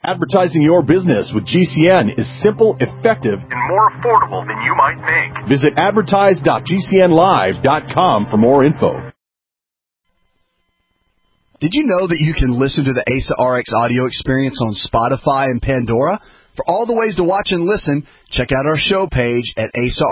Advertising your business with GCN is simple, effective, and more affordable than you might think. Visit advertise.gcnlive.com for more info. Did you know that you can listen to the ASA RX audio experience on Spotify and Pandora? For all the ways to watch and listen, check out our show page at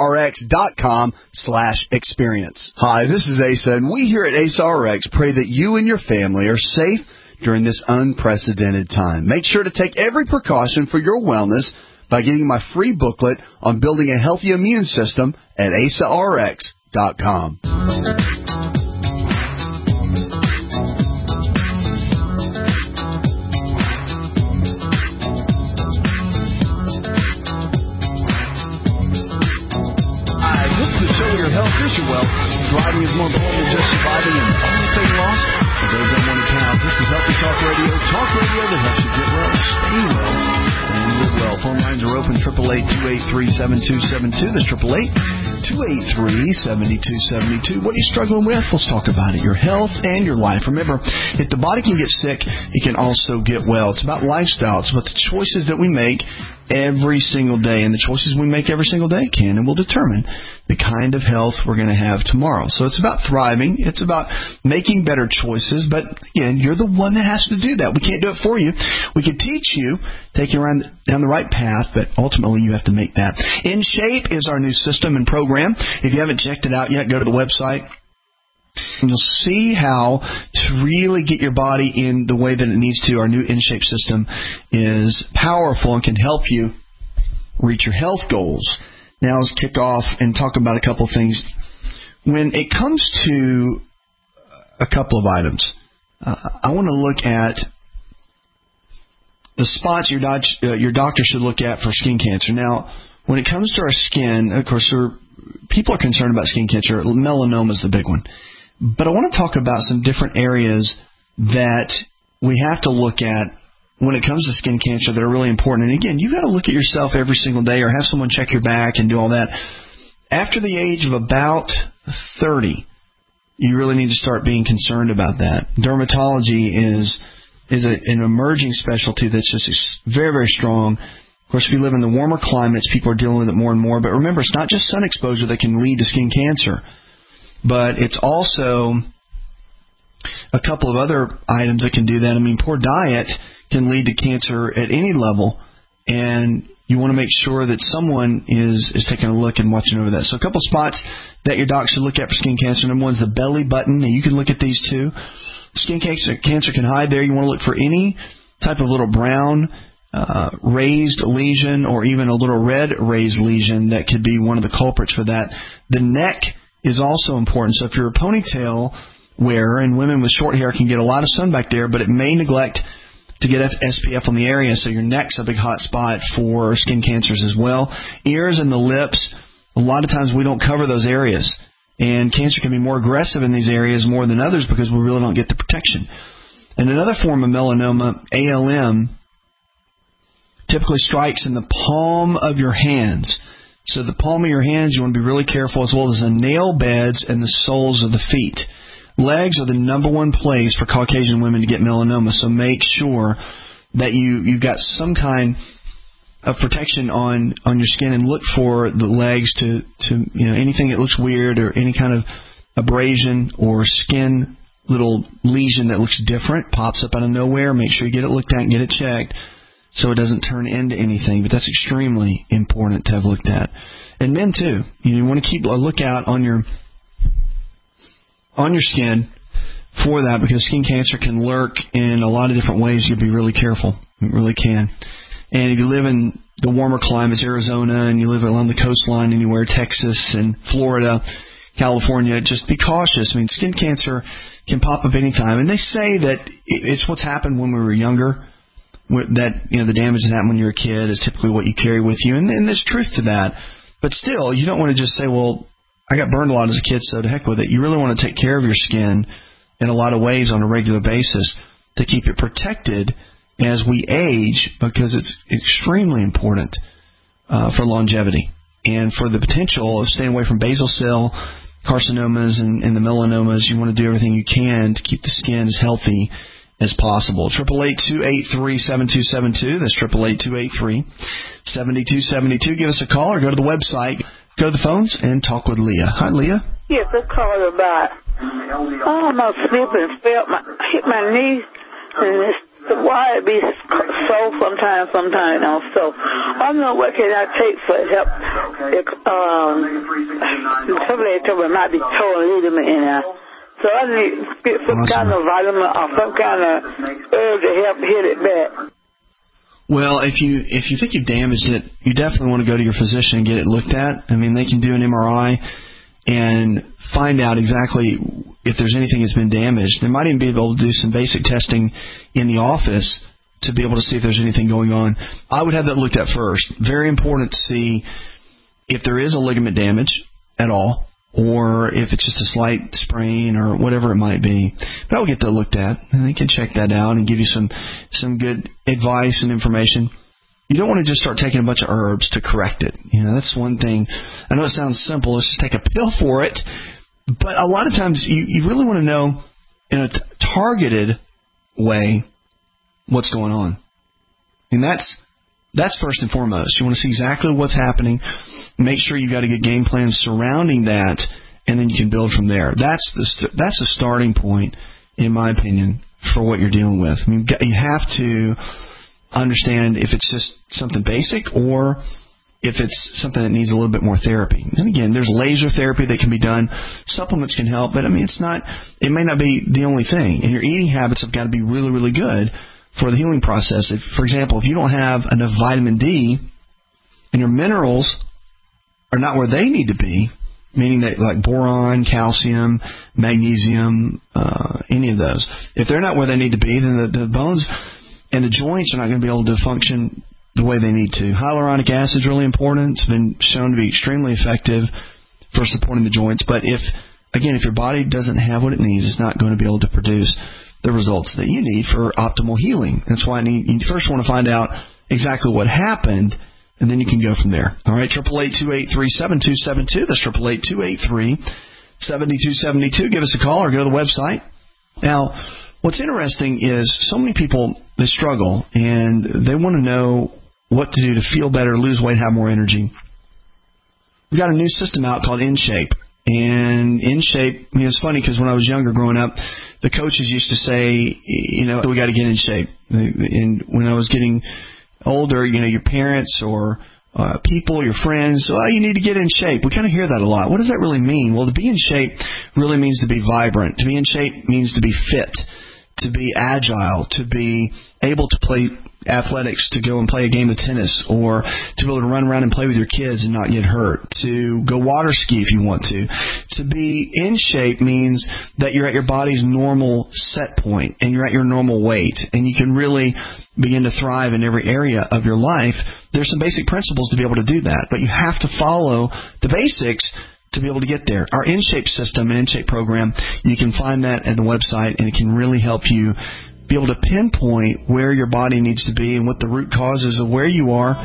asarx.com/experience. Hi, this is Asa, and we here at ASA RX pray that you and your family are safe during this unprecedented time. Make sure to take every precaution for your wellness by getting my free booklet on building a healthy immune system at asarx.com. Driving is more important than just surviving and everything lost. For those that want to count, this is Healthy Talk Radio. Talk radio that helps you get well, stay well, and live well. Phone lines are open, 888-283-7272. That's 888-283-7272. What are you struggling with? Let's talk about it. Your health and your life. Remember, if the body can get sick, it can also get well. It's about lifestyle. It's about the choices that we make every single day, and the choices we make every single day can and will determine the kind of health we're going to have tomorrow. So it's about thriving. It's about making better choices, but again, you're the one that has to do that. We can't do it for you. We can teach you, take you down the right path, but ultimately you have to make that. In Shape is our new system and program. If you haven't checked it out yet, go to the website. And you'll see how to really get your body in the way that it needs to. Our new InShape system is powerful and can help you reach your health goals. Now let's kick off and talk about a couple of things. When it comes to a couple of items, I want to look at the spots your doctor should look at for skin cancer. Now, when it comes to our skin, of course, people are concerned about skin cancer. Melanoma is the big one. But I want to talk about some different areas that we have to look at when it comes to skin cancer that are really important. And again, you've got to look at yourself every single day or have someone check your back and do all that. After the age of about 30, you really need to start being concerned about that. Dermatology is an emerging specialty that's just very, very strong. Of course, if you live in the warmer climates, people are dealing with it more and more. But remember, it's not just sun exposure that can lead to skin cancer, but it's also a couple of other items that can do that. I mean, poor diet can lead to cancer at any level, and you want to make sure that someone is taking a look and watching over that. So a couple of spots that your doc should look at for skin cancer. Number one is the belly button, and you can look at these too. Skin cancer can hide there. You want to look for any type of little brown raised lesion or even a little red raised lesion that could be one of the culprits for that. The neck is also important. So if you're a ponytail wearer, and women with short hair can get a lot of sun back there, but it may neglect to get SPF on the area, so your neck's a big hot spot for skin cancers as well. Ears and the lips, a lot of times we don't cover those areas, and cancer can be more aggressive in these areas more than others because we really don't get the protection. And another form of melanoma, ALM, typically strikes in the palm of your hands. So the palm of your hands, you want to be really careful, as well as the nail beds and the soles of the feet. Legs are the number one place for Caucasian women to get melanoma, so make sure that you've got some kind of protection on your skin, and look for the legs to anything that looks weird or any kind of abrasion or skin little lesion that looks different, pops up out of nowhere. Make sure you get it looked at and get it checked so it doesn't turn into anything. But that's extremely important to have looked at. And men too, you want to keep a lookout on your skin for that, because skin cancer can lurk in a lot of different ways. You'll be really careful. It really can. And if you live in the warmer climates, Arizona, and you live along the coastline anywhere, Texas and Florida, California, just be cautious. I mean, skin cancer can pop up anytime. And they say that it's what's happened when we were younger, that the damage that happened when you were a kid is typically what you carry with you. And there's truth to that. But still, you don't want to just say, well, I got burned a lot as a kid, so to heck with it. You really want to take care of your skin in a lot of ways on a regular basis to keep it protected as we age, because it's extremely important for longevity and for the potential of staying away from basal cell carcinomas and the melanomas. You want to do everything you can to keep the skin as healthy as possible. 888-283-7272. That's 888-283-7272. Give us a call or go to the website, go to the phones, and talk with Leah. Hi, Leah. Yes, I called about, I slipped and hit my knee, and why it be sore sometimes don't. So I don't know what can I take for help. Somebody told me it might be torn ligament in there. So I need to get some kind of vitamin or some kind of herb to help heal it back. Well, if you think you've damaged it, you definitely want to go to your physician and get it looked at. I mean, they can do an MRI and find out exactly if there's anything that's been damaged. They might even be able to do some basic testing in the office to be able to see if there's anything going on. I would have that looked at first. Very important to see if there is a ligament damage at all, or if it's just a slight sprain or whatever it might be. But I would get that looked at, and they can check that out and give you some good advice and information. You don't want to just start taking a bunch of herbs to correct it. You know, that's one thing. I know it sounds simple. Let's just take a pill for it. But a lot of times you really want to know in a targeted way what's going on. And that's first and foremost. You want to see exactly what's happening. Make sure you got a good game plan surrounding that, and then you can build from there. That's the starting point, in my opinion, for what you're dealing with. I mean, you have to understand if it's just something basic or if it's something that needs a little bit more therapy. And again, there's laser therapy that can be done. Supplements can help, but I mean, it may not be the only thing. And your eating habits have got to be really, really good for the healing process. For example, if you don't have enough vitamin D and your minerals are not where they need to be, meaning that like boron, calcium, magnesium, any of those, if they're not where they need to be, then the bones and the joints are not going to be able to function the way they need to. Hyaluronic acid is really important. It's been shown to be extremely effective for supporting the joints. But if your body doesn't have what it needs, it's not going to be able to produce the results that you need for optimal healing. That's why you first want to find out exactly what happened, and then you can go from there. All right, 888-283-7272. That's 888-283-7272. Give us a call or go to the website. Now, what's interesting is so many people, they struggle, and they want to know what to do to feel better, lose weight, have more energy. We've got a new system out called InShape. And InShape, it's funny because when I was younger growing up, the coaches used to say, we got to get in shape. And when I was getting older, your parents or people, your friends, you need to get in shape. We kind of hear that a lot. What does that really mean? Well, to be in shape really means to be vibrant. To be in shape means to be fit, to be agile, to be able to play athletics, to go and play a game of tennis, or to be able to run around and play with your kids and not get hurt, to go water ski if you want to. To be in shape means that you're at your body's normal set point and you're at your normal weight, and you can really begin to thrive in every area of your life. There's some basic principles to be able to do that, but you have to follow the basics to be able to get there. Our InShape system and InShape program, you can find that at the website, and it can really help you be able to pinpoint where your body needs to be and what the root causes of where you are,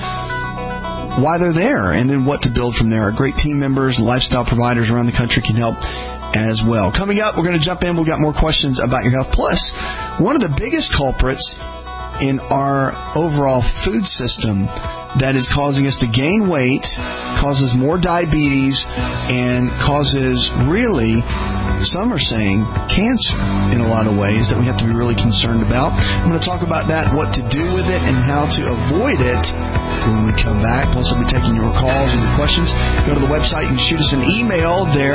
why they're there, and then what to build from there. Our great team members and lifestyle providers around the country can help as well. Coming up, we're going to jump in. We've got more questions about your health. Plus, one of the biggest culprits in our overall food system that is causing us to gain weight, causes more diabetes, and causes really, some are saying, cancer in a lot of ways that we have to be really concerned about. I'm going to talk about that, what to do with it, and how to avoid it when we come back. Plus, I'll be taking your calls and your questions. Go to the website and shoot us an email there.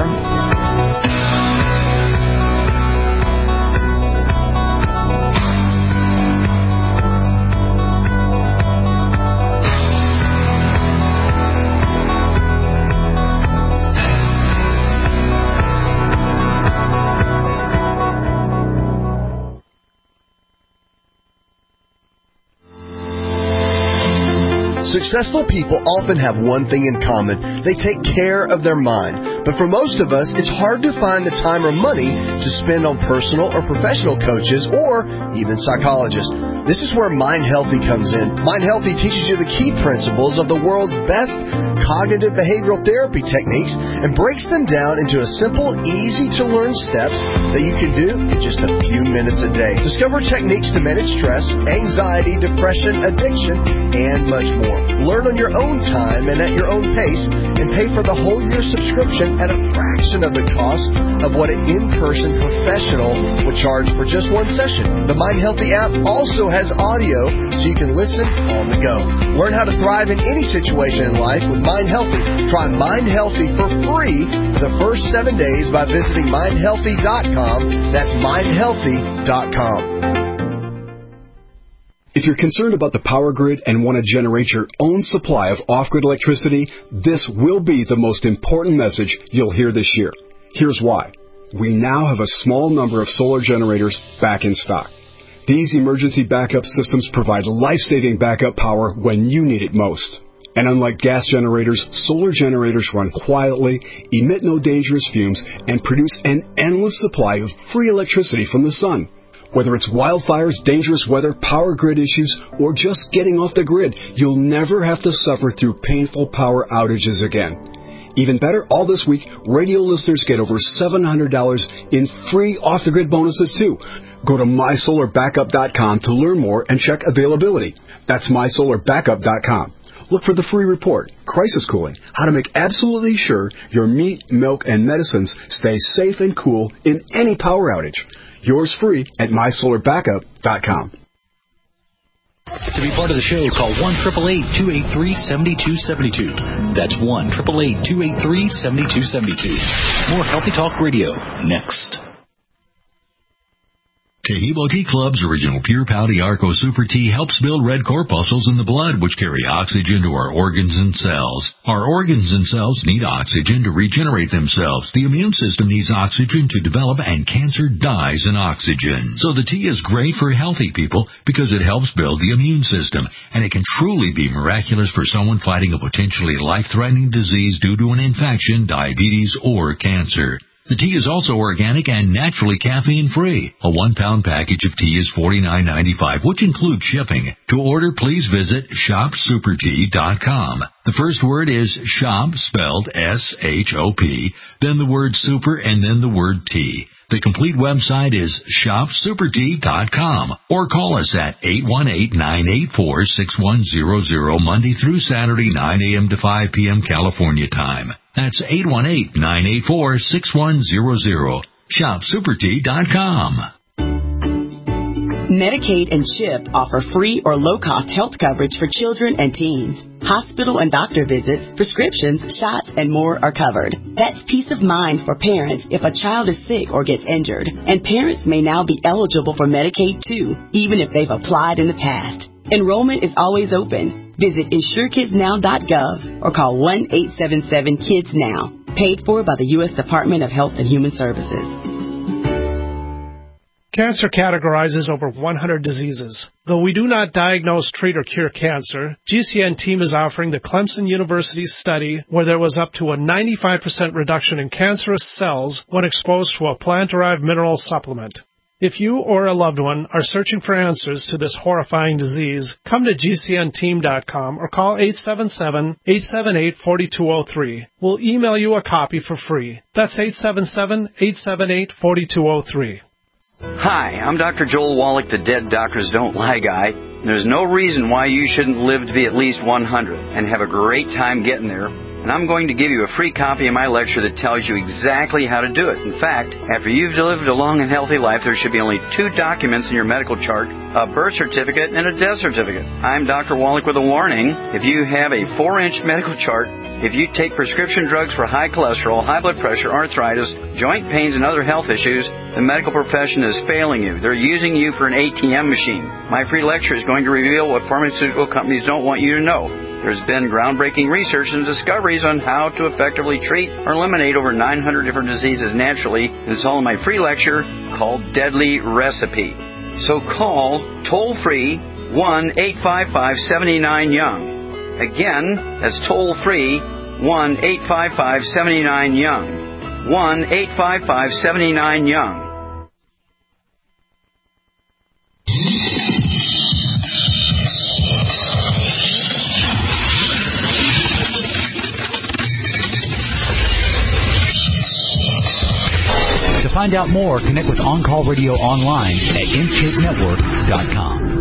Successful people often have one thing in common. They take care of their mind. But for most of us, it's hard to find the time or money to spend on personal or professional coaches or even psychologists. This is where Mind Healthy comes in. Mind Healthy teaches you the key principles of the world's best cognitive behavioral therapy techniques and breaks them down into a simple, easy-to-learn steps that you can do in just a few minutes a day. Discover techniques to manage stress, anxiety, depression, addiction, and much more. Learn on your own time and at your own pace, and pay for the whole year subscription at a fraction of the cost of what an in-person professional would charge for just one session. The Mind Healthy app also has audio so you can listen on the go. Learn how to thrive in any situation in life with Mind Healthy. Try Mind Healthy for free for the first 7 days by visiting mindhealthy.com. That's mindhealthy.com. If you're concerned about the power grid and want to generate your own supply of off-grid electricity, this will be the most important message you'll hear this year. Here's why. We now have a small number of solar generators back in stock. These emergency backup systems provide life-saving backup power when you need it most. And unlike gas generators, solar generators run quietly, emit no dangerous fumes, and produce an endless supply of free electricity from the sun. Whether it's wildfires, dangerous weather, power grid issues, or just getting off the grid, you'll never have to suffer through painful power outages again. Even better, all this week, radio listeners get over $700 in free off-the-grid bonuses, too. Go to mysolarbackup.com to learn more and check availability. That's mysolarbackup.com. Look for the free report, Crisis Cooling, how to make absolutely sure your meat, milk, and medicines stay safe and cool in any power outage. Yours free at mysolarbackup.com. To be part of the show, call 1-888-283-7272. That's 1-888-283-7272. More Healthy Talk Radio next. Taheebo Tea Club's original Pure Pouty Arco Super Tea helps build red corpuscles in the blood, which carry oxygen to our organs and cells. Our organs and cells need oxygen to regenerate themselves. The immune system needs oxygen to develop, and cancer dies in oxygen. So the tea is great for healthy people because it helps build the immune system, and it can truly be miraculous for someone fighting a potentially life-threatening disease due to an infection, diabetes, or cancer. The tea is also organic and naturally caffeine-free. A 1-pound package of tea is $49.95, which includes shipping. To order, please visit shopsupertea.com. The first word is shop, spelled S-H-O-P, then the word super, and then the word tea. The complete website is shopsupertea.com, or call us at 818-984-6100 Monday through Saturday, 9 a.m. to 5 p.m. California time. That's 818-984-6100. Shopsupertea.com. Medicaid and CHIP offer free or low-cost health coverage for children and teens. Hospital and doctor visits, prescriptions, shots, and more are covered. That's peace of mind for parents if a child is sick or gets injured. And parents may now be eligible for Medicaid, too, even if they've applied in the past. Enrollment is always open. Visit InsureKidsNow.gov or call 1-877-KIDS-NOW. Paid for by the U.S. Department of Health and Human Services. Cancer categorizes over 100 diseases. Though we do not diagnose, treat, or cure cancer, GCN team is offering the Clemson University study where there was up to a 95% reduction in cancerous cells when exposed to a plant-derived mineral supplement. If you or a loved one are searching for answers to this horrifying disease, come to GCNteam.com or call 877-878-4203. We'll email you a copy for free. That's 877-878-4203. Hi, I'm Dr. Joel Wallach, the Dead Doctors Don't Lie guy. There's no reason why you shouldn't live to be at least 100 and have a great time getting there. And I'm going to give you a free copy of my lecture that tells you exactly how to do it. In fact, after you've lived a long and healthy life, there should be only 2 documents in your medical chart, a birth certificate and a death certificate. I'm Dr. Wallach with a warning. If you have a 4-inch medical chart, if you take prescription drugs for high cholesterol, high blood pressure, arthritis, joint pains, and other health issues, the medical profession is failing you. They're using you for an ATM machine. My free lecture is going to reveal what pharmaceutical companies don't want you to know. There's been groundbreaking research and discoveries on how to effectively treat or eliminate over 900 different diseases naturally, and it's all in my free lecture called Deadly Recipe. So call toll-free 1-855-79-YOUNG. Again, that's toll-free 1-855-79-YOUNG. 1-855-79-YOUNG. To find out more, connect with On Call Radio online at InShapeNetwork.com.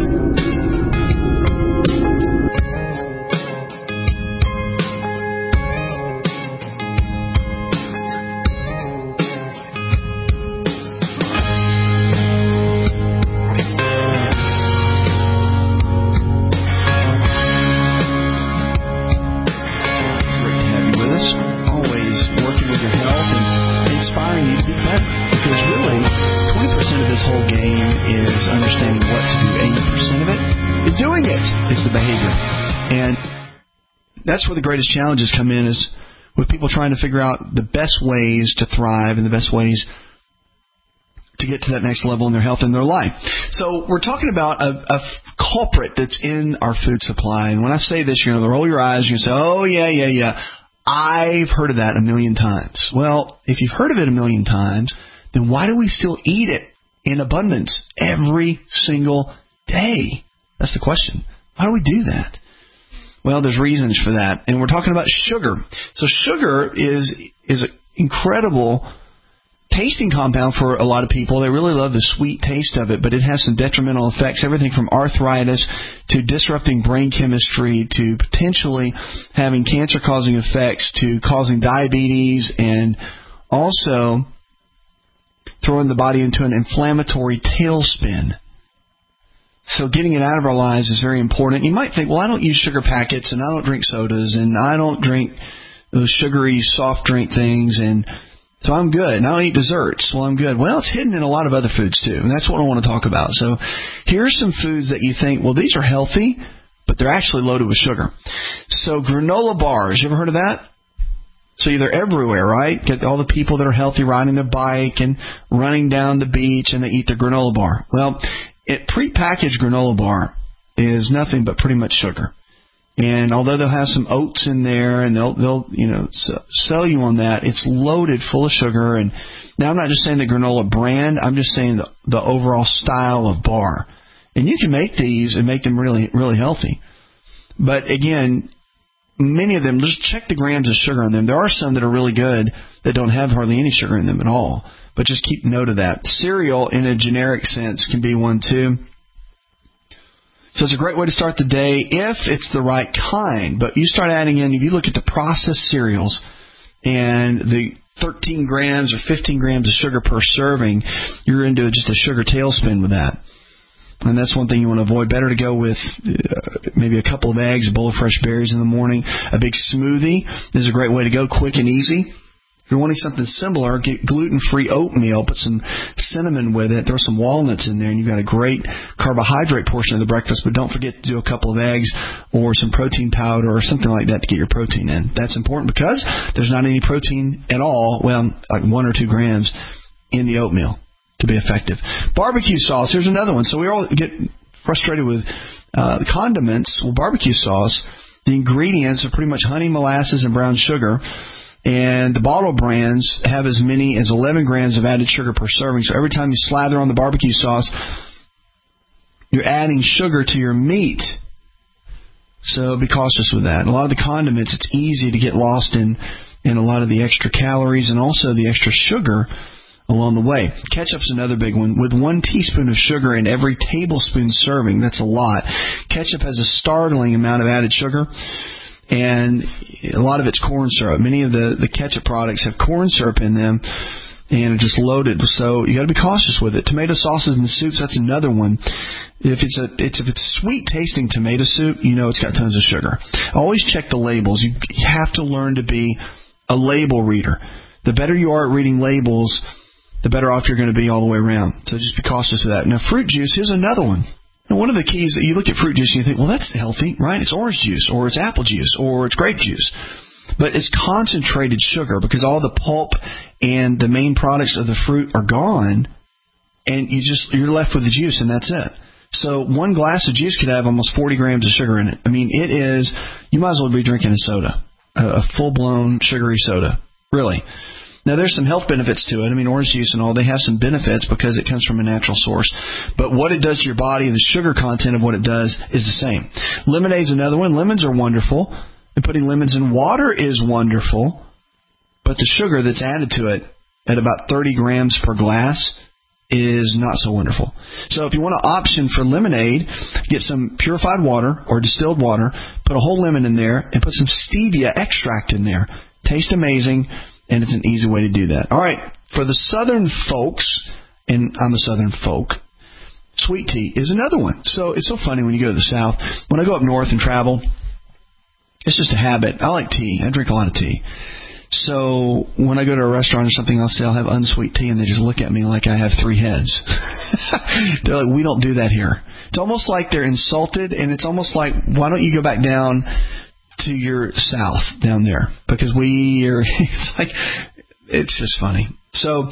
That's where the greatest challenges come in, is with people trying to figure out the best ways to thrive and the best ways to get to that next level in their health and their life. So we're talking about a culprit that's in our food supply. And when I say this, you're going to roll your eyes. You're going to say, oh, yeah. I've heard of that a million times. Well, if you've heard of it a million times, then why do we still eat it in abundance every single day? That's the question. Why do we do that? Well, there's reasons for that, and we're talking about sugar. So sugar is an incredible tasting compound for a lot of people. They really love the sweet taste of it, but it has some detrimental effects, everything from arthritis to disrupting brain chemistry to potentially having cancer-causing effects to causing diabetes and also throwing the body into an inflammatory tailspin. So getting it out of our lives is very important. You might think, well, I don't use sugar packets, and I don't drink sodas, and I don't drink those sugary soft drink things, and so I'm good. And I don't eat desserts. Well, I'm good. Well, it's hidden in a lot of other foods, too, and that's what I want to talk about. So here's some foods that you think, well, these are healthy, but they're actually loaded with sugar. So granola bars, you ever heard of that? So they're everywhere, right? Get all the people that are healthy riding their bike and running down the beach, and they eat their granola bar. Well, prepackaged granola bar is nothing but pretty much sugar. And although they'll have some oats in there and they'll sell you on that, it's loaded full of sugar. And now I'm not just saying the granola brand, I'm just saying the overall style of bar. And you can make these and make them really, really healthy. But again, many of them, just check the grams of sugar on them. There are some that are really good that don't have hardly any sugar in them at all. But just keep note of that. Cereal, in a generic sense, can be one too. So it's a great way to start the day if it's the right kind. But you start adding in, if you look at the processed cereals and the 13 grams or 15 grams of sugar per serving, you're into just a sugar tailspin with that. And that's one thing you want to avoid. Better to go with maybe a couple of eggs, a bowl of fresh berries in the morning. A big smoothie is a great way to go, quick and easy. If you're wanting something similar, get gluten-free oatmeal, put some cinnamon with it, throw some walnuts in there, and you've got a great carbohydrate portion of the breakfast. But don't forget to do a couple of eggs or some protein powder or something like that to get your protein in. That's important because there's not any protein at all, well, like 1 or 2 grams in the oatmeal to be effective. Barbecue sauce, here's another one. So we all get frustrated with the condiments. Well, barbecue sauce, the ingredients are pretty much honey, molasses, and brown sugar. And the bottle brands have as many as 11 grams of added sugar per serving. So every time you slather on the barbecue sauce, you're adding sugar to your meat. So be cautious with that. And a lot of the condiments, it's easy to get lost in a lot of the extra calories and also the extra sugar along the way. Ketchup's another big one. With 1 teaspoon of sugar in every tablespoon serving, that's a lot. Ketchup has a startling amount of added sugar. And a lot of it's corn syrup. Many of the ketchup products have corn syrup in them and are just loaded. So you got to be cautious with it. Tomato sauces and soups, that's another one. If it's sweet tasting tomato soup, you know it's got tons of sugar. Always check the labels. You have to learn to be a label reader. The better you are at reading labels, the better off you're going to be all the way around. So just be cautious of that. Now, fruit juice, here's another one. And one of the keys that you look at fruit juice and you think, well, that's healthy, right? It's orange juice, or it's apple juice, or it's grape juice. But it's concentrated sugar because all the pulp and the main products of the fruit are gone, and you're left with the juice, and that's it. So 1 glass of juice could have almost 40 grams of sugar in it. I mean, it is, you might as well be drinking a soda, a full-blown sugary soda, really. Now, there's some health benefits to it. I mean, orange juice and all, they have some benefits because it comes from a natural source. But what it does to your body and the sugar content of what it does is the same. Lemonade's another one. Lemons are wonderful. And putting lemons in water is wonderful. But the sugar that's added to it at about 30 grams per glass is not so wonderful. So if you want an option for lemonade, get some purified water or distilled water, put a whole lemon in there, and put some stevia extract in there. Tastes amazing, and it's an easy way to do that. All right, for the southern folks, and I'm a southern folk, sweet tea is another one. So it's so funny when you go to the south. When I go up north and travel, it's just a habit. I like tea. I drink a lot of tea. So when I go to a restaurant or something, I'll say I'll have unsweet tea, and they just look at me like I have three heads. They're like, we don't do that here. It's almost like they're insulted, and it's almost like, why don't you go back down to your south down there? Because it's just funny. So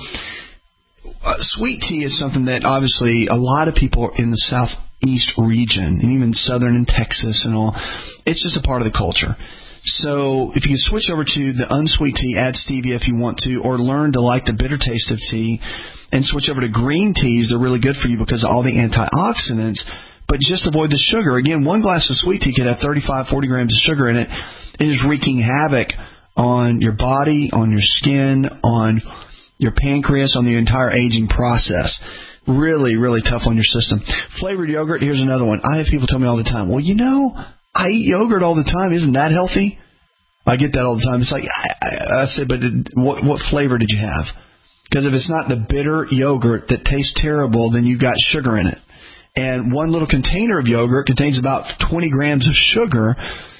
sweet tea is something that obviously a lot of people in the southeast region, and even southern in Texas and all, it's just a part of the culture. So if you can switch over to the unsweet tea, add stevia if you want to, or learn to like the bitter taste of tea, and switch over to green teas, they're really good for you because of all the antioxidants, but just avoid the sugar. Again, one glass of sweet tea could have 35, 40 grams of sugar in it. It is wreaking havoc on your body, on your skin, on your pancreas, on the entire aging process. Really, really tough on your system. Flavored yogurt, here's another one. I have people tell me all the time, well, I eat yogurt all the time. Isn't that healthy? I get that all the time. It's like, I say, but what flavor did you have? Because if it's not the bitter yogurt that tastes terrible, then you've got sugar in it. And one little container of yogurt contains about 20 grams of sugar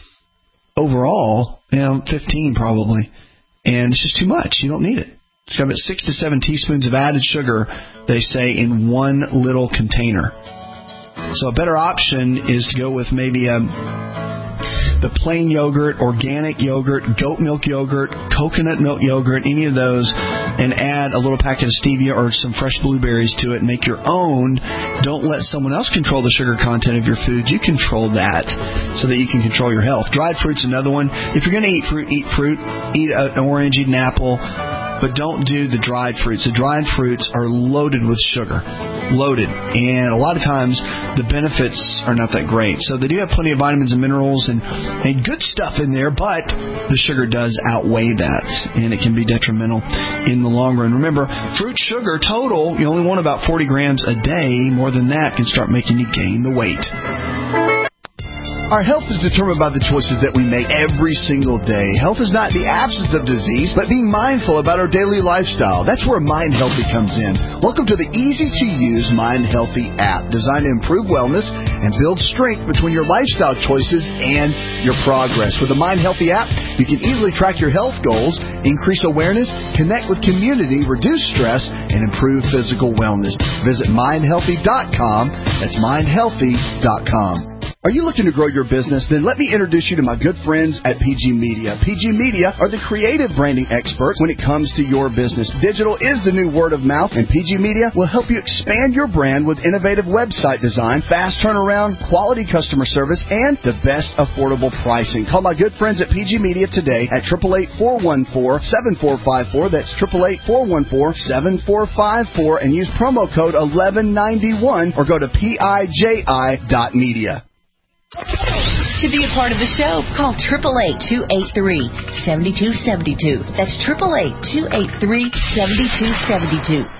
overall, 15 probably. And it's just too much. You don't need it. It's got about 6 to 7 teaspoons of added sugar, they say, in one little container. So a better option is to go with maybe the plain yogurt, organic yogurt, goat milk yogurt, coconut milk yogurt, any of those, and add a little packet of stevia or some fresh blueberries to it and make your own. Don't let someone else control the sugar content of your food. You control that so that you can control your health. Dried fruit's another one. If you're going to eat fruit. Eat an orange, eat an apple. But don't do the dried fruits. The dried fruits are loaded with sugar. Loaded. And a lot of times, the benefits are not that great. So they do have plenty of vitamins and minerals and good stuff in there, but the sugar does outweigh that. And it can be detrimental in the long run. Remember, fruit sugar total, you only want about 40 grams a day. More than that can start making you gain the weight. Our health is determined by the choices that we make every single day. Health is not the absence of disease, but being mindful about our daily lifestyle. That's where Mind Healthy comes in. Welcome to the easy-to-use Mind Healthy app, designed to improve wellness and build strength between your lifestyle choices and your progress. With the Mind Healthy app, you can easily track your health goals, increase awareness, connect with community, reduce stress, and improve physical wellness. Visit mindhealthy.com. That's mindhealthy.com. Are you looking to grow your business? Then let me introduce you to my good friends at PG Media. PG Media are the creative branding experts when it comes to your business. Digital is the new word of mouth, and PG Media will help you expand your brand with innovative website design, fast turnaround, quality customer service, and the best affordable pricing. Call my good friends at PG Media today at 888-414-7454. That's 888-414-7454, and use promo code 1191 or go to piji.media. To be a part of the show, call 888-283-7272. That's 888-283-7272.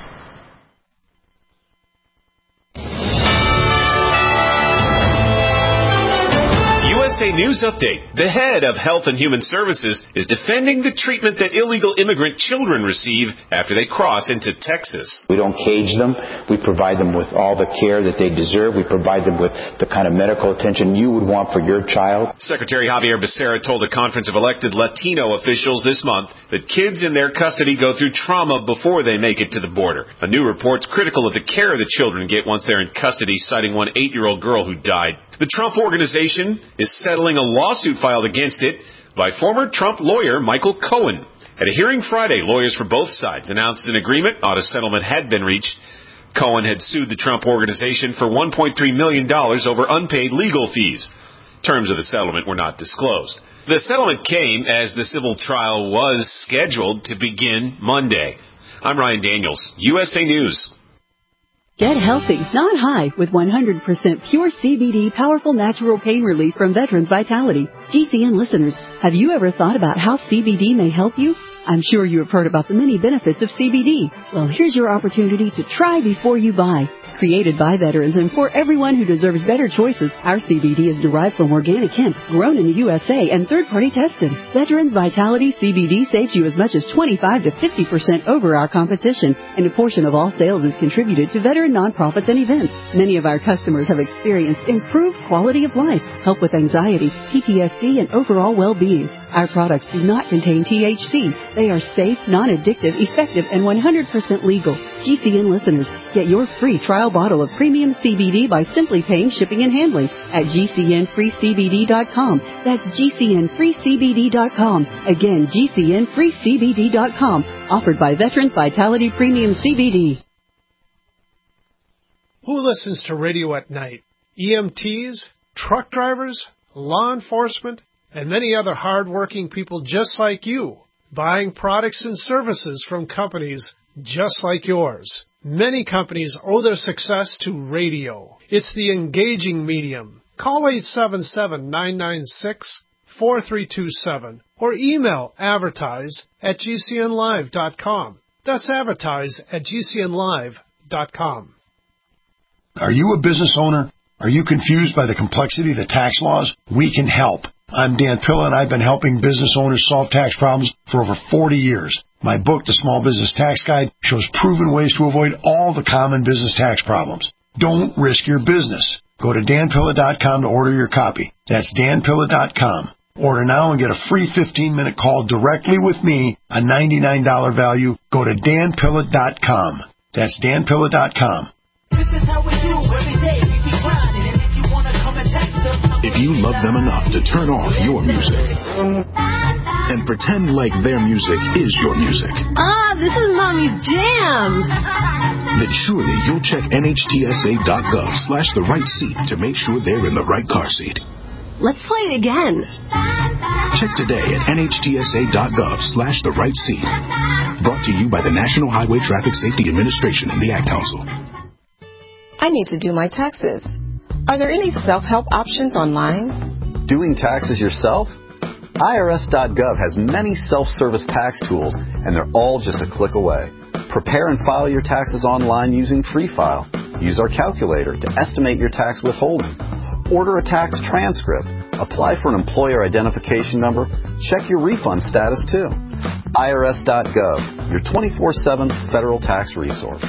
USA News Update. The head of Health and Human Services is defending the treatment that illegal immigrant children receive after they cross into Texas. We don't cage them. We provide them with all the care that they deserve. We provide them with the kind of medical attention you would want for your child. Secretary Javier Becerra told a conference of elected Latino officials this month that kids in their custody go through trauma before they make it to the border. A new report's critical of the care the children get once they're in custody, citing one 8-year-old girl who died. The Trump Organization is settling a lawsuit filed against it by former Trump lawyer Michael Cohen. At a hearing Friday, lawyers for both sides announced an agreement on a settlement had been reached. Cohen had sued the Trump Organization for $1.3 million over unpaid legal fees. Terms of the settlement were not disclosed. The settlement came as the civil trial was scheduled to begin Monday. I'm Ryan Daniels, USA News. Get healthy, not high, with 100% pure CBD powerful natural pain relief from Veterans Vitality. GCN listeners, have you ever thought about how CBD may help you? I'm sure you have heard about the many benefits of CBD. Well, here's your opportunity to try before you buy. Created by veterans and for everyone who deserves better choices, our CBD is derived from organic hemp, grown in the USA, and third-party tested. Veterans Vitality CBD saves you as much as 25 to 50% over our competition, and a portion of all sales is contributed to veteran nonprofits and events. Many of our customers have experienced improved quality of life, help with anxiety, PTSD, and overall well-being. Our products do not contain THC. They are safe, non-addictive, effective, and 100% legal. GCN listeners, get your free trial bottle of premium CBD by simply paying shipping and handling at GCNFreeCBD.com. That's GCNFreeCBD.com. Again, GCNFreeCBD.com. Offered by Veterans Vitality Premium CBD. Who listens to radio at night? EMTs, truck drivers, law enforcement, and many other hard-working people just like you, buying products and services from companies just like yours. Many companies owe their success to radio. It's the engaging medium. Call 877-996-4327 or email advertise@gcnlive.com. That's advertise@gcnlive.com. Are you a business owner? Are you confused by the complexity of the tax laws? We can help. I'm Dan Pilla, and I've been helping business owners solve tax problems for over 40 years. My book, The Small Business Tax Guide, shows proven ways to avoid all the common business tax problems. Don't risk your business. Go to danpilla.com to order your copy. That's danpilla.com. Order now and get a free 15-minute call directly with me, a $99 value. Go to danpilla.com. That's danpilla.com. This is how we do every day. We be grinding, and if you want to come and text us, if you love them enough to turn off your music and pretend like their music is your music. This is Mommy's jam. Then surely you'll check NHTSA.gov/the right seat to make sure they're in the right car seat. Let's play it again. Check today at NHTSA.gov/the right seat. Brought to you by the National Highway Traffic Safety Administration and the Ad Council. I need to do my taxes. Are there any self-help options online? Doing taxes yourself? IRS.gov has many self-service tax tools, and they're all just a click away. Prepare and file your taxes online using Free File. Use our calculator to estimate your tax withholding. Order a tax transcript. Apply for an employer identification number. Check your refund status, too. IRS.gov, your 24/7 federal tax resource.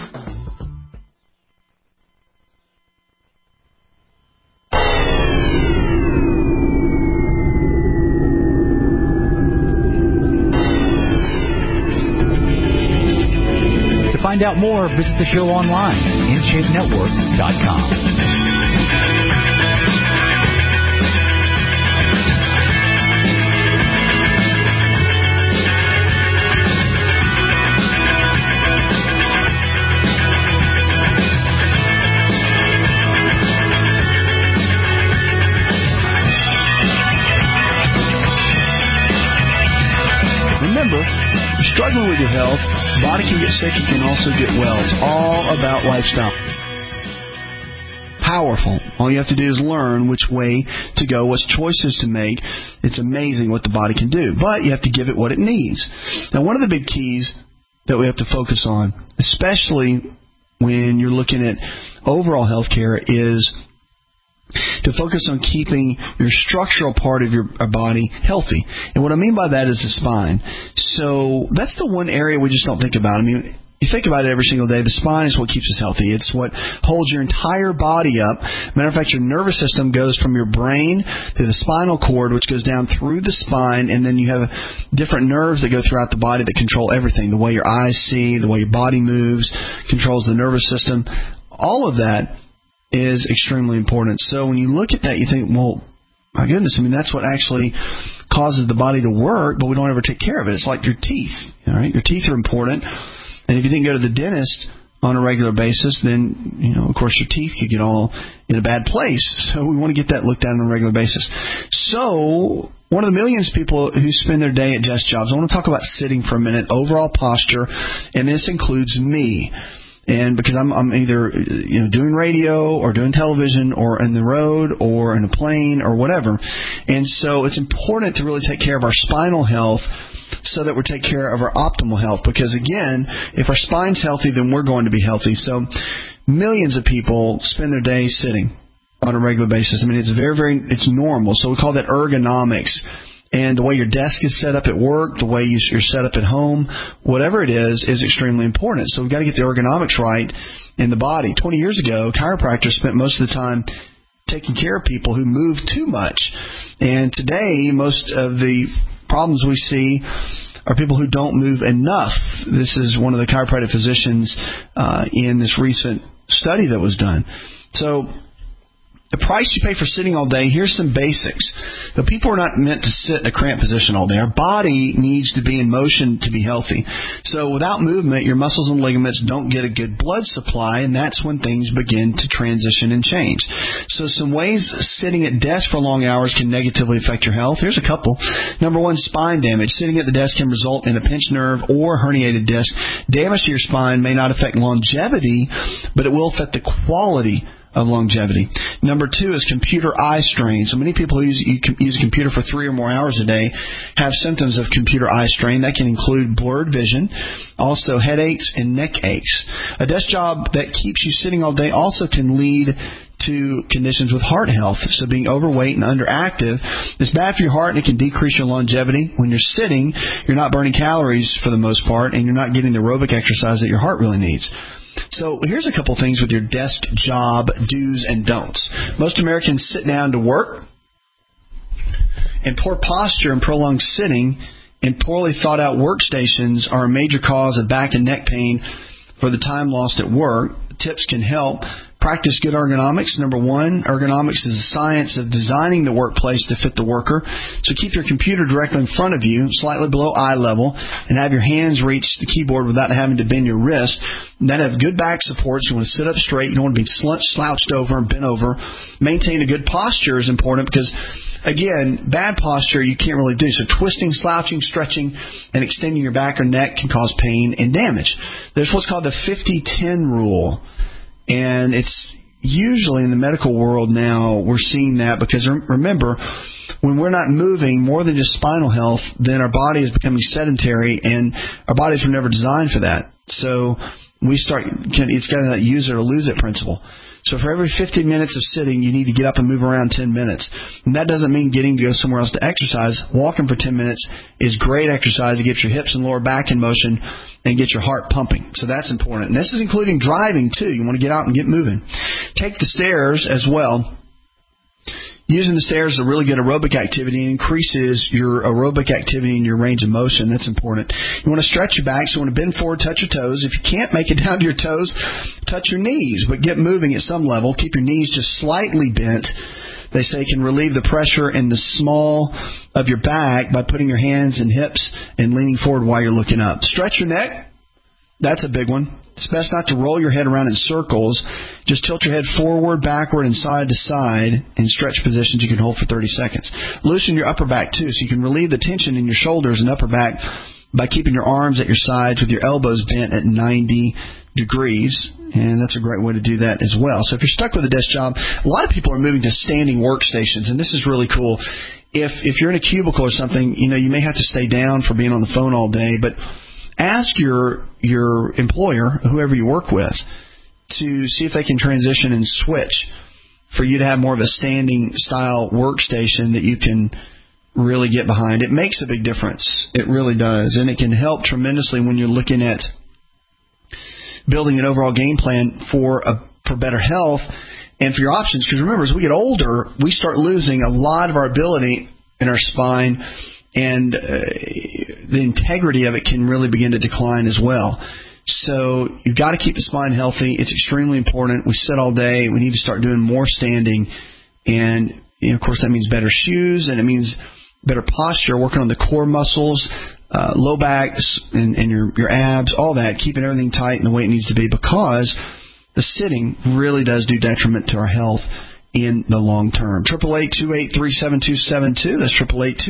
To find out more, visit the show online, InShapeNetwork.com. Remember, you're struggling with your health, body can get sick, you can also get well. It's all about lifestyle. Powerful. All you have to do is learn which way to go, what choices to make. It's amazing what the body can do, but you have to give it what it needs. Now, one of the big keys that we have to focus on, especially when you're looking at overall health care, is to focus on keeping your structural part of your body healthy. And what I mean by that is the spine. So that's the one area we just don't think about. I mean, you think about it every single day. The spine is what keeps us healthy. It's what holds your entire body up. Matter of fact, your nervous system goes from your brain to the spinal cord, which goes down through the spine, and then you have different nerves that go throughout the body that control everything. The way your eyes see, the way your body moves, controls the nervous system. All of that is extremely important. So when you look at that, you think, well, my goodness, I mean, that's what actually causes the body to work, but we don't ever take care of it. It's like your teeth. All right? Your teeth are important. And if you didn't go to the dentist on a regular basis, then, of course, your teeth could get all in a bad place. So we want to get that looked at on a regular basis. So one of the millions of people who spend their day at desk jobs, I want to talk about sitting for a minute, overall posture, and this includes me. And because I'm either doing radio or doing television or in the road or in a plane or whatever. And so it's important to really take care of our spinal health so that we take care of our optimal health. Because, again, if our spine's healthy, then we're going to be healthy. So millions of people spend their day sitting on a regular basis. I mean, it's it's normal. So we call that ergonomics. And the way your desk is set up at work, the way you're set up at home, whatever it is extremely important. So we've got to get the ergonomics right in the body. 20 years ago, chiropractors spent most of the time taking care of people who move too much. And today, most of the problems we see are people who don't move enough. This is one of the chiropractic physicians in this recent study that was done. So the price you pay for sitting all day, here's some basics. The people are not meant to sit in a cramped position all day. Our body needs to be in motion to be healthy. So without movement, your muscles and ligaments don't get a good blood supply, and that's when things begin to transition and change. So some ways sitting at desk for long hours can negatively affect your health. Here's a couple. Number one, spine damage. Sitting at the desk can result in a pinched nerve or herniated disc. Damage to your spine may not affect longevity, but it will affect the quality of longevity. Number two is computer eye strain. So many people who use a computer for 3 or more hours a day have symptoms of computer eye strain. That can include blurred vision, also headaches and neck aches. A desk job that keeps you sitting all day also can lead to conditions with heart health. So being overweight and underactive is bad for your heart, and it can decrease your longevity. When you're sitting, you're not burning calories for the most part, and you're not getting the aerobic exercise that your heart really needs. So here's a couple things with your desk job do's and don'ts. Most Americans sit down to work, and poor posture and prolonged sitting and poorly thought out workstations are a major cause of back and neck pain for the time lost at work. Tips can help. Practice good ergonomics. Number one, ergonomics is the science of designing the workplace to fit the worker. So keep your computer directly in front of you, slightly below eye level, and have your hands reach the keyboard without having to bend your wrist. And then have good back support. So you want to sit up straight. You don't want to be slouched over and bent over. Maintain a good posture is important because, again, bad posture you can't really do. So twisting, slouching, stretching, and extending your back or neck can cause pain and damage. There's what's called the 50-10 rule. And it's usually in the medical world now we're seeing that because, remember, when we're not moving more than just spinal health, then our body is becoming sedentary, and our bodies were never designed for that. So it's kind of that use it or lose it principle. So for every 15 minutes of sitting, you need to get up and move around 10 minutes. And that doesn't mean getting to go somewhere else to exercise. Walking for 10 minutes is great exercise to get your hips and lower back in motion and get your heart pumping. So that's important. And this is including driving, too. You want to get out and get moving. Take the stairs as well. Using the stairs is a really good aerobic activity and increases your aerobic activity and your range of motion. That's important. You want to stretch your back, so you want to bend forward, touch your toes. If you can't make it down to your toes, touch your knees, but get moving at some level. Keep your knees just slightly bent. They say can relieve the pressure in the small of your back by putting your hands and hips and leaning forward while you're looking up. Stretch your neck. That's a big one. It's best not to roll your head around in circles. Just tilt your head forward, backward, and side to side in stretch positions you can hold for 30 seconds. Loosen your upper back, too, so you can relieve the tension in your shoulders and upper back by keeping your arms at your sides with your elbows bent at 90 degrees. And that's a great way to do that as well. So if you're stuck with a desk job, a lot of people are moving to standing workstations, and this is really cool. If you're in a cubicle or something, you may have to stay down for being on the phone all day, but ask your employer, whoever you work with, to see if they can transition and switch for you to have more of a standing style workstation that you can really get behind. It makes a big difference. It really does. And it can help tremendously when you're looking at building an overall game plan for better health and for your options. Because remember, as we get older, we start losing a lot of our ability in our spine, and the integrity of it can really begin to decline as well. So you've got to keep the spine healthy. It's extremely important. We sit all day. We need to start doing more standing. And, of course, that means better shoes, and it means better posture, working on the core muscles low backs and your abs, all that, keeping everything tight and the way it needs to be, because the sitting really does do detriment to our health in the long term. 888-283-7272. That's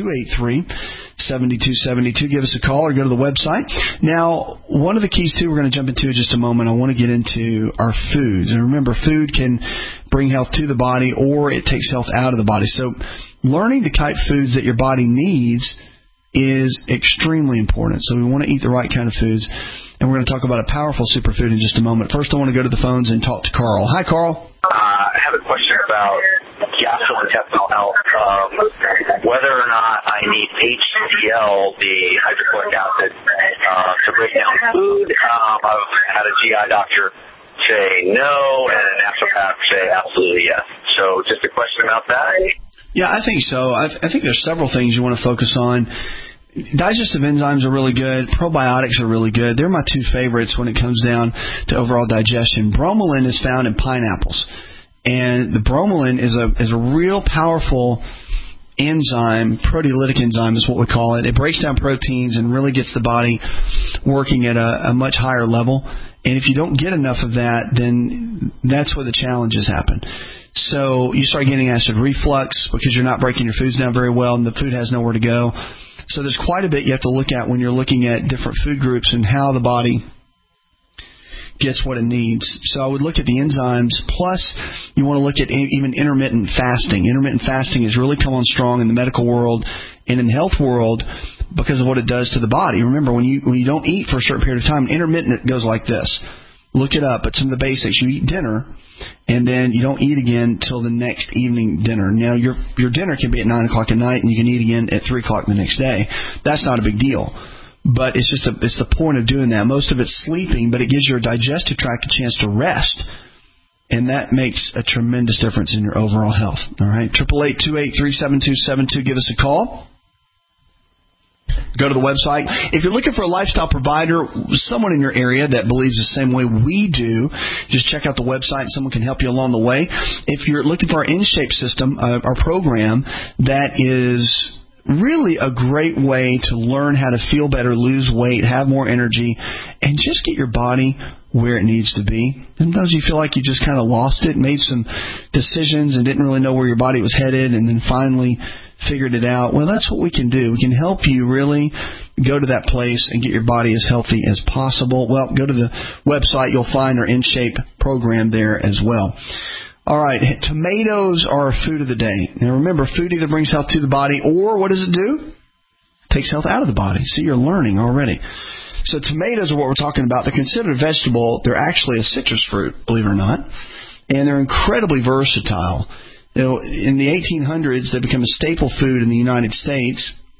888-283-7272. Give us a call or go to the website. Now, one of the keys, too, we're going to jump into in just a moment. I want to get into our foods. And remember, food can bring health to the body or it takes health out of the body. So learning the type of foods that your body needs is extremely important. So we want to eat the right kind of foods. And we're going to talk about a powerful superfood in just a moment. First, I want to go to the phones and talk to Carl. Hi, Carl. I have a question about gastrointestinal health. Whether or not I need HCl, the hydrochloric acid, to break down food. I've had a GI doctor say no, and a naturopath say absolutely yes. So just a question about that. Yeah, I think so. I think there's several things you want to focus on. Digestive enzymes are really good. Probiotics are really good. They're my two favorites when it comes down to overall digestion. Bromelain is found in pineapples. And the bromelain is a real powerful enzyme, proteolytic enzyme is what we call it. It breaks down proteins and really gets the body working at a much higher level. And if you don't get enough of that, then that's where the challenges happen. So you start getting acid reflux because you're not breaking your foods down very well and the food has nowhere to go. So there's quite a bit you have to look at when you're looking at different food groups and how the body gets what it needs. So I would look at the enzymes, plus you want to look at even intermittent fasting. Intermittent fasting has really come on strong in the medical world and in the health world because of what it does to the body. Remember, when you don't eat for a certain period of time, intermittent goes like this. Look it up. It's some of the basics. You eat dinner, and then you don't eat again till the next evening dinner. Now, your dinner can be at 9 o'clock at night, and you can eat again at 3 o'clock the next day. That's not a big deal. But it's the point of doing that. Most of it's sleeping, but it gives your digestive tract a chance to rest. And that makes a tremendous difference in your overall health. All right? 888-283-7272. Give us a call. Go to the website. If you're looking for a lifestyle provider, someone in your area that believes the same way we do, just check out the website and someone can help you along the way. If you're looking for our InShape system, our program, that is really a great way to learn how to feel better, lose weight, have more energy, and just get your body where it needs to be. Sometimes you feel like you just kind of lost it, made some decisions and didn't really know where your body was headed, and then finally figured it out. Well, that's what we can do. We can help you really go to that place and get your body as healthy as possible. Well, go to the website. You'll find our InShape program there as well. All right, tomatoes are our food of the day. Now remember, food either brings health to the body or what does it do? It takes health out of the body. See, you're learning already. So tomatoes are what we're talking about. They're considered a vegetable. They're actually a citrus fruit, believe it or not. And they're incredibly versatile. You know, in the 1800s, they became a staple food in the United States.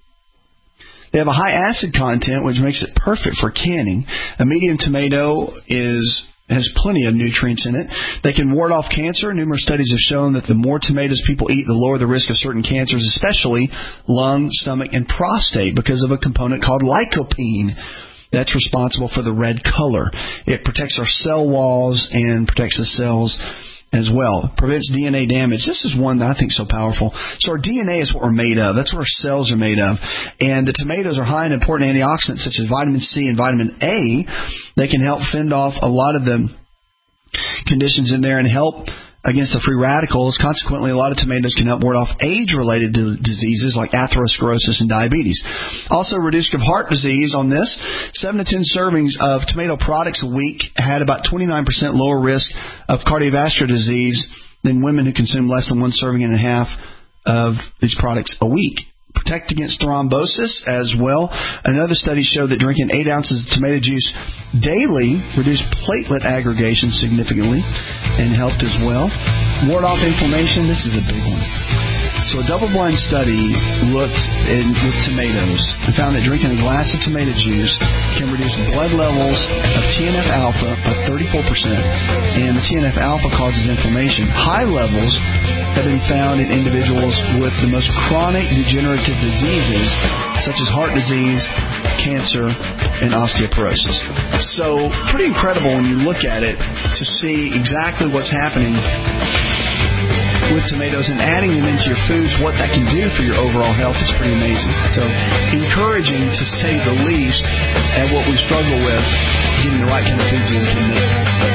They have a high acid content, which makes it perfect for canning. A medium tomato has plenty of nutrients in it. They can ward off cancer. Numerous studies have shown that the more tomatoes people eat, the lower the risk of certain cancers, especially lung, stomach, and prostate, because of a component called lycopene. That's responsible for the red color. It protects our cell walls and protects the cells as well. It prevents DNA damage. This is one that I think is so powerful. So our DNA is what we're made of. That's what our cells are made of. And the tomatoes are high in important antioxidants such as vitamin C and vitamin A. They can help fend off a lot of the conditions in there and help against the free radicals. Consequently, a lot of tomatoes can help ward off age-related diseases like atherosclerosis and diabetes. Also, reduce risk of heart disease on this. 7 to 10 servings of tomato products a week had about 29% lower risk of cardiovascular disease than women who consume less than 1 serving and a half of these products a week. Protect against thrombosis as well. Another study showed that drinking 8 ounces of tomato juice daily reduced platelet aggregation significantly and helped as well. Ward off inflammation. This is a big one. So a double-blind study looked with tomatoes and found that drinking a glass of tomato juice can reduce blood levels of TNF-alpha by 34%, and the TNF-alpha causes inflammation. High levels have been found in individuals with the most chronic degenerative diseases, such as heart disease, cancer, and osteoporosis. So pretty incredible when you look at it to see exactly what's happening with tomatoes and adding them into your foods, what that can do for your overall health is pretty amazing. So encouraging, to say the least, at what we struggle with, getting the right kind of foods in can make.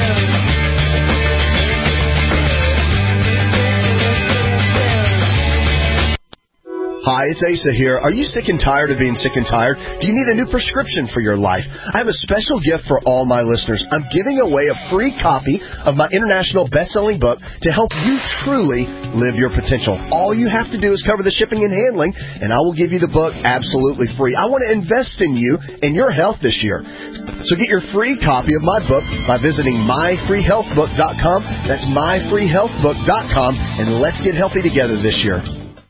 Hi, it's Asa here. Are you sick and tired of being sick and tired? Do you need a new prescription for your life? I have a special gift for all my listeners. I'm giving away a free copy of my international best-selling book to help you truly live your potential. All you have to do is cover the shipping and handling, and I will give you the book absolutely free. I want to invest in you and your health this year. So get your free copy of my book by visiting myfreehealthbook.com. That's myfreehealthbook.com, and let's get healthy together this year.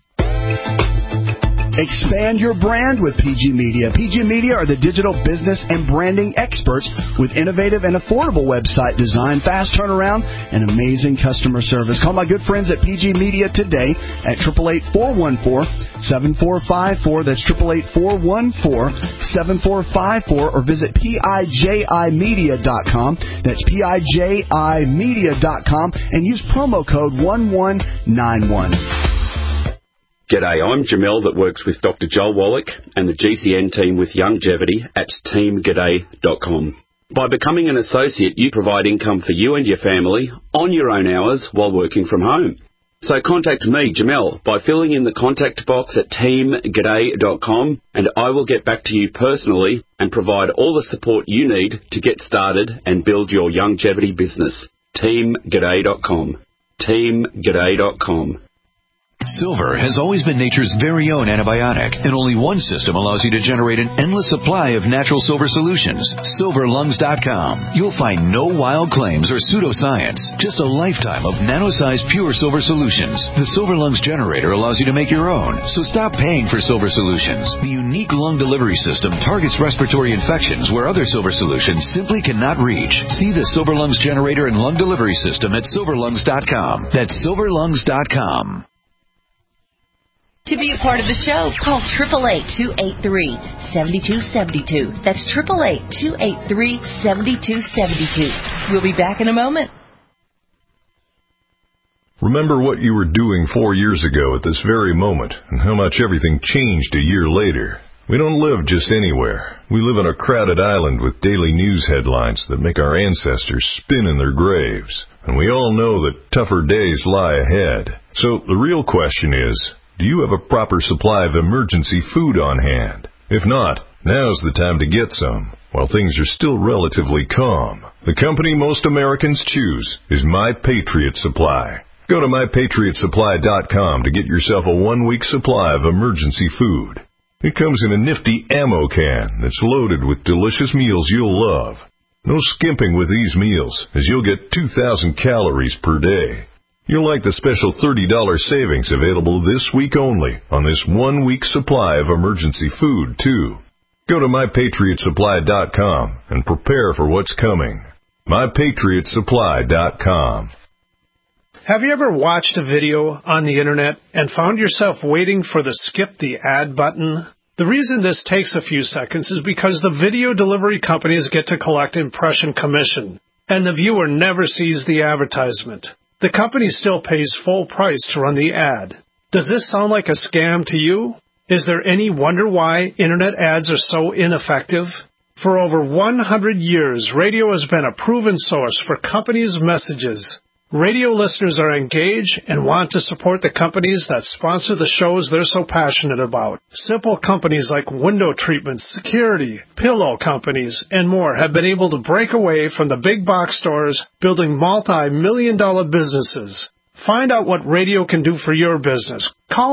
Expand your brand with PG Media. PG Media are the digital business and branding experts with innovative and affordable website design, fast turnaround, and amazing customer service. Call my good friends at PG Media today at 888-414-7454. That's 888-414-7454, or visit PIJImedia.com. That's PIJImedia.com, and use promo code 1191. G'day, I'm Jamel that works with Dr. Joel Wallach and the GCN team with Youngevity at teamg'day.com. By becoming an associate, you provide income for you and your family on your own hours while working from home. So contact me, Jamel, by filling in the contact box at teamg'day.com, and I will get back to you personally and provide all the support you need to get started and build your Youngevity business. teamg'day.com. teamg'day.com. Silver has always been nature's very own antibiotic, and only one system allows you to generate an endless supply of natural silver solutions. SilverLungs.com. You'll find no wild claims or pseudoscience, just a lifetime of nano-sized pure silver solutions. The Silver Lungs generator allows you to make your own, so stop paying for silver solutions. The unique lung delivery system targets respiratory infections where other silver solutions simply cannot reach. See the Silver Lungs generator and lung delivery system at SilverLungs.com. That's SilverLungs.com. To be a part of the show, call 888-283-7272. That's 888-283-7272. We'll be back in a moment. Remember what you were doing 4 years ago at this very moment and how much everything changed a year later. We don't live just anywhere. We live on a crowded island with daily news headlines that make our ancestors spin in their graves. And we all know that tougher days lie ahead. So the real question is, do you have a proper supply of emergency food on hand? If not, now's the time to get some, while things are still relatively calm. The company most Americans choose is My Patriot Supply. Go to MyPatriotSupply.com to get yourself a 1-week supply of emergency food. It comes in a nifty ammo can that's loaded with delicious meals you'll love. No skimping with these meals, as you'll get 2,000 calories per day. You'll like the special $30 savings available this week only on this 1-week supply of emergency food, too. Go to MyPatriotSupply.com and prepare for what's coming. MyPatriotSupply.com. Have you ever watched a video on the internet and found yourself waiting for the skip the ad button? The reason this takes a few seconds is because the video delivery companies get to collect impression commission, and the viewer never sees the advertisement. The company still pays full price to run the ad. Does this sound like a scam to you? Is there any wonder why internet ads are so ineffective? For over 100 years, radio has been a proven source for companies' messages. Radio listeners are engaged and want to support the companies that sponsor the shows they're so passionate about. Simple companies like window treatments, security, pillow companies, and more have been able to break away from the big box stores, building multi-million-dollar businesses. Find out what radio can do for your business. Call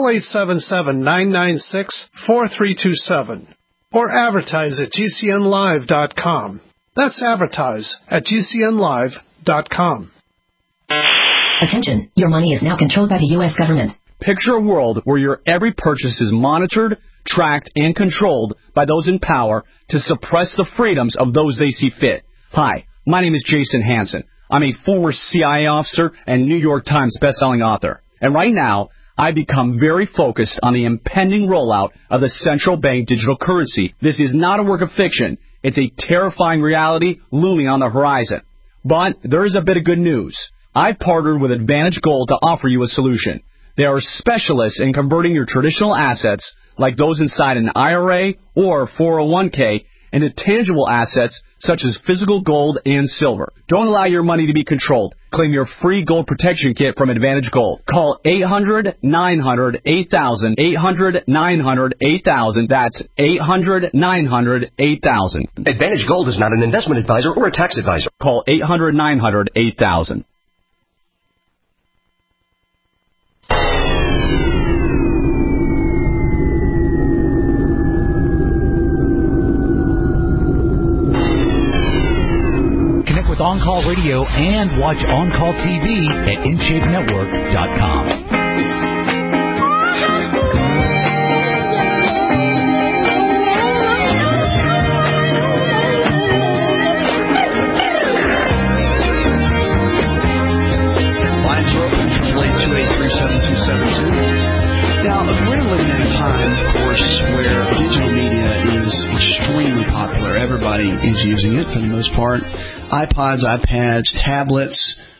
877-996-4327 or advertise at GCNlive.com. That's advertise at GCNlive.com. Attention, your money is now controlled by the U.S. government. Picture a world where your every purchase is monitored, tracked, and controlled by those in power to suppress the freedoms of those they see fit. Hi, my name is Jason Hansen. I'm a former CIA officer and New York Times bestselling author. And right now, I've become very focused on the impending rollout of the central bank digital currency. This is not a work of fiction. It's a terrifying reality looming on the horizon. But there is a bit of good news. I've partnered with Advantage Gold to offer you a solution. They are specialists in converting your traditional assets, like those inside an IRA or 401k, into tangible assets such as physical gold and silver. Don't allow your money to be controlled. Claim your free gold protection kit from Advantage Gold. Call 800-900-8000, 800-900-8000. That's 800-900-8000. Advantage Gold is not an investment advisor or a tax advisor. Call 800-900-8000. With On-Call Radio and watch On-Call TV at InShapeNetwork.com. Lines are open, 888-283-7272. Now, we're living in a time, of course, where digital media is extremely popular. Everybody is using it for the most part. iPods, iPads, tablets,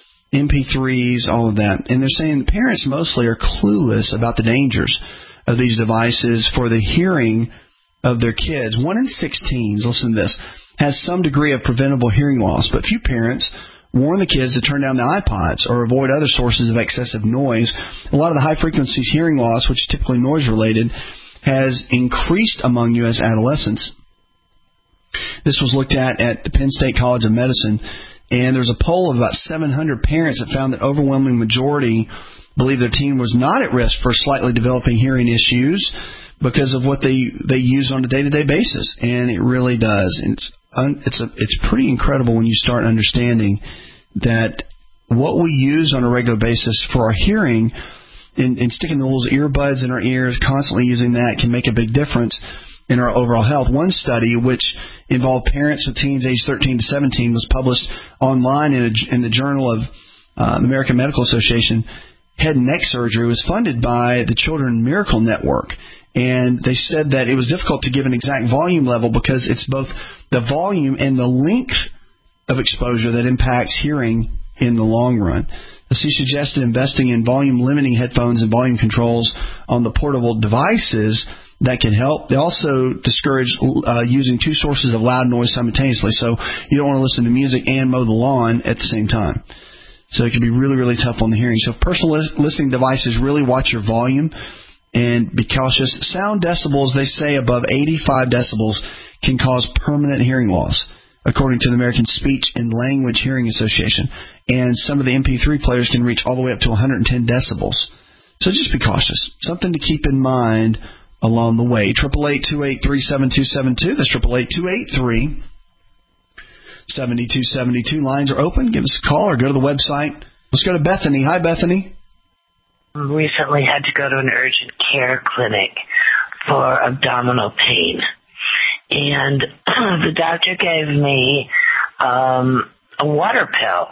MP3s, all of that. And they're saying parents mostly are clueless about the dangers of these devices for the hearing of their kids. 1 in 6 teens, listen to this, has some degree of preventable hearing loss, but few parents warn the kids to turn down the iPods or avoid other sources of excessive noise. A lot of the high-frequency hearing loss, which is typically noise-related, has increased among U.S. adolescents. This was looked at the Penn State College of Medicine, and there was a poll of about 700 parents that found that overwhelming majority believe their teen was not at risk for slightly developing hearing issues because of what they use on a day-to-day basis, and it really does. And it's pretty incredible when you start understanding that what we use on a regular basis for our hearing and sticking those earbuds in our ears, constantly using that, can make a big difference in our overall health. One study, which involved parents with teens aged 13 to 17, was published online in the Journal of the American Medical Association. Head and neck surgery was funded by the Children Miracle Network. And they said that it was difficult to give an exact volume level because it's both the volume and the length of exposure that impacts hearing in the long run. She suggested investing in volume-limiting headphones and volume controls on the portable devices that can help. They also discourage using 2 sources of loud noise simultaneously, so you don't want to listen to music and mow the lawn at the same time. So it can be really, really tough on the hearing. So personal listening devices, really watch your volume and be cautious. Sound decibels, they say above 85 decibels, can cause permanent hearing loss, according to the American Speech and Language Hearing Association. And some of the MP3 players can reach all the way up to 110 decibels. So just be cautious. Something to keep in mind along the way. 888-283-7272. That's 888-283-7272. Lines are open. Give us a call or go to the website. Let's go to Bethany. Hi, Bethany. Recently had to go to an urgent care clinic for abdominal pain. And the doctor gave me a water pill,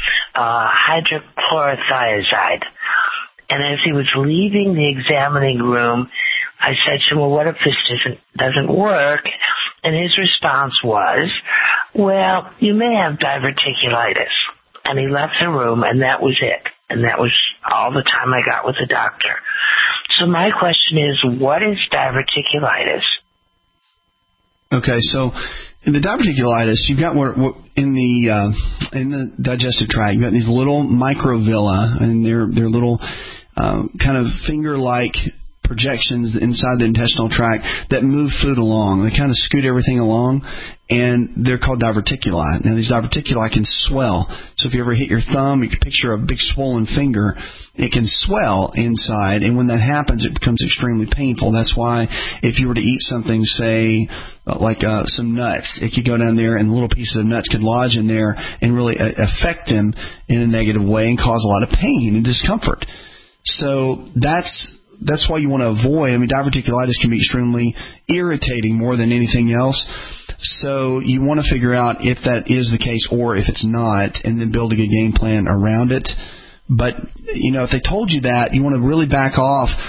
hydrochlorothiazide. And as he was leaving the examining room, I said to him, well, what if this doesn't work? And his response was, well, you may have diverticulitis. And he left the room, and that was it. And that was all the time I got with the doctor. So my question is, what is diverticulitis? Okay, so in the diverticulitis, you've got in the digestive tract, you've got these little microvilli, and they're little kind of finger-like projections inside the intestinal tract that move food along. They kind of scoot everything along, and they're called diverticuli. Now, these diverticuli can swell. So if you ever hit your thumb, you can picture a big swollen finger. It can swell inside, and when that happens, it becomes extremely painful. That's why if you were to eat something, say, like some nuts, it could go down there, and little pieces of nuts could lodge in there and really affect them in a negative way and cause a lot of pain and discomfort. So that's why you want to avoid. I mean, diverticulitis can be extremely irritating more than anything else. So you want to figure out if that is the case or if it's not, and then build a good game plan around it. But, you know, if they told you that, you want to really back off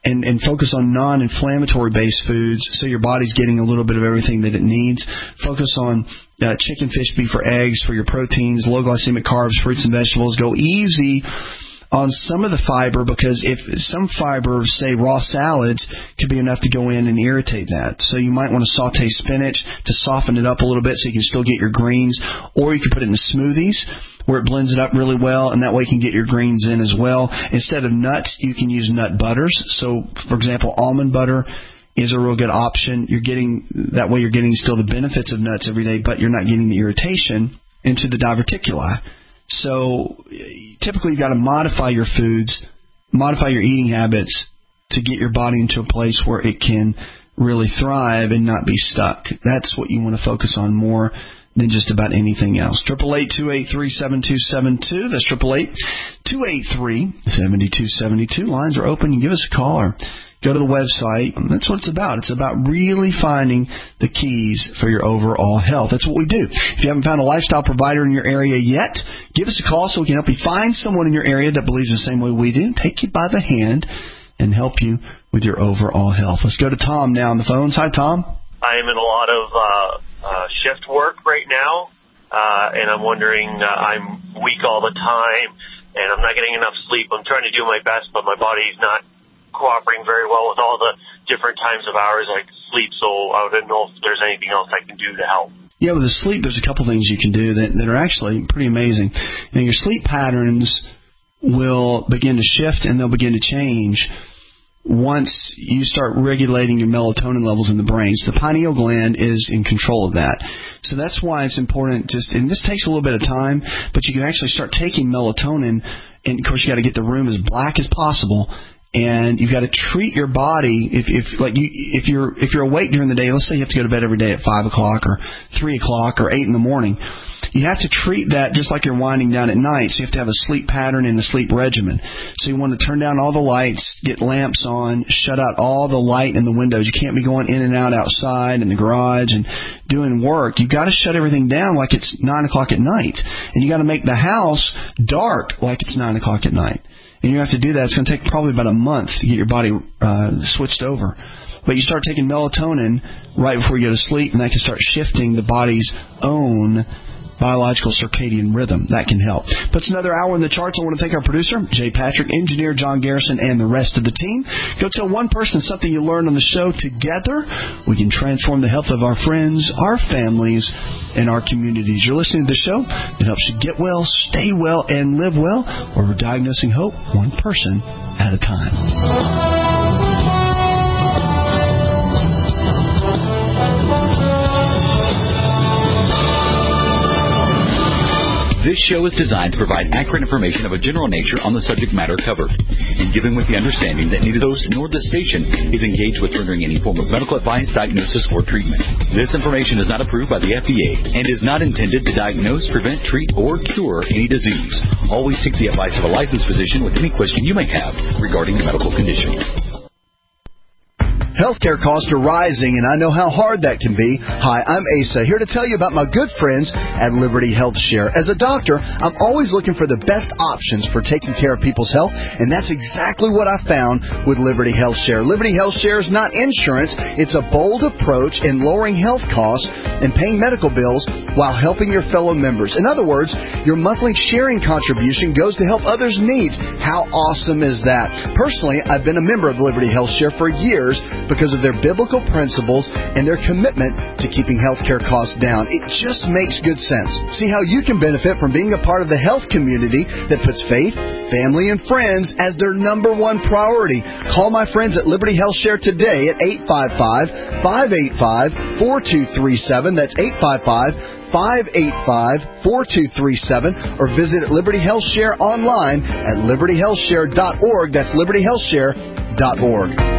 and focus on non-inflammatory based foods so your body's getting a little bit of everything that it needs. Focus on chicken, fish, beef, or eggs for your proteins, low glycemic carbs, fruits and vegetables. Go easy on some of the fiber, because if some fiber, say raw salads, could be enough to go in and irritate that. So you might want to saute spinach to soften it up a little bit so you can still get your greens, or you can put it in smoothies where it blends it up really well, and that way you can get your greens in as well. Instead of nuts, you can use nut butters. So, for example, almond butter is a real good option. You're getting still the benefits of nuts every day, but you're not getting the irritation into the diverticuli. So typically you've got to modify your foods, modify your eating habits to get your body into a place where it can really thrive and not be stuck. That's what you want to focus on more than just about anything else. 888-283-7272. That's 888-283-7272. Lines are open. You give us a call or go to the website. That's what it's about. It's about really finding the keys for your overall health. That's what we do. If you haven't found a lifestyle provider in your area yet, give us a call so we can help you find someone in your area that believes the same way we do, take you by the hand, and help you with your overall health. Let's go to Tom now on the phones. Hi, Tom. I am in a lot of shift work right now, and I'm wondering, I'm weak all the time, and I'm not getting enough sleep. I'm trying to do my best, but my body's not cooperating very well with all the different times of hours I can sleep, so I don't know if there's anything else I can do to help. Yeah, with the sleep, there's a couple things you can do that are actually pretty amazing. And your sleep patterns will begin to shift and they'll begin to change once you start regulating your melatonin levels in the brain. So the pineal gland is in control of that. So that's why it's important, and this takes a little bit of time, but you can actually start taking melatonin, and of course you got to get the room as black as possible. And you've got to treat your body if you're awake during the day. Let's say you have to go to bed every day at 5 o'clock or 3 o'clock or 8 in the morning. You have to treat that just like you're winding down at night. So you have to have a sleep pattern and a sleep regimen. So you want to turn down all the lights, get lamps on, shut out all the light in the windows. You can't be going in and out outside in the garage and doing work. You've got to shut everything down like it's 9 o'clock at night. And you got to make the house dark like it's 9 o'clock at night. And you have to do that. It's going to take probably about a month to get your body switched over. But you start taking melatonin right before you go to sleep, and that can start shifting the body's own biological circadian rhythm. That can help. Puts another hour in the charts. I want to thank our producer, Jay Patrick, engineer John Garrison, and the rest of the team. Go tell one person something you learned on the show. Together, we can transform the health of our friends, our families, and our communities. You're listening to the show that helps you get well, stay well, and live well, where we're diagnosing hope one person at a time. This show is designed to provide accurate information of a general nature on the subject matter covered, and given with the understanding that neither the host nor the station is engaged with rendering any form of medical advice, diagnosis, or treatment. This information is not approved by the FDA and is not intended to diagnose, prevent, treat, or cure any disease. Always seek the advice of a licensed physician with any question you may have regarding a medical condition. Healthcare costs are rising, and I know how hard that can be. Hi, I'm Asa, here to tell you about my good friends at Liberty Health Share. As a doctor, I'm always looking for the best options for taking care of people's health, and that's exactly what I found with Liberty Health Share. Liberty Health Share is not insurance. It's a bold approach in lowering health costs and paying medical bills while helping your fellow members. In other words, your monthly sharing contribution goes to help others' needs. How awesome is that? Personally, I've been a member of Liberty Health Share for years because of their biblical principles and their commitment to keeping healthcare costs down. It just makes good sense. See how you can benefit from being a part of the health community that puts faith, family, and friends as their number one priority. Call my friends at Liberty Health Share today at 855-585-4237. That's 855-585-4237, or visit Liberty Health Share online at libertyhealthshare.org. That's libertyhealthshare.org.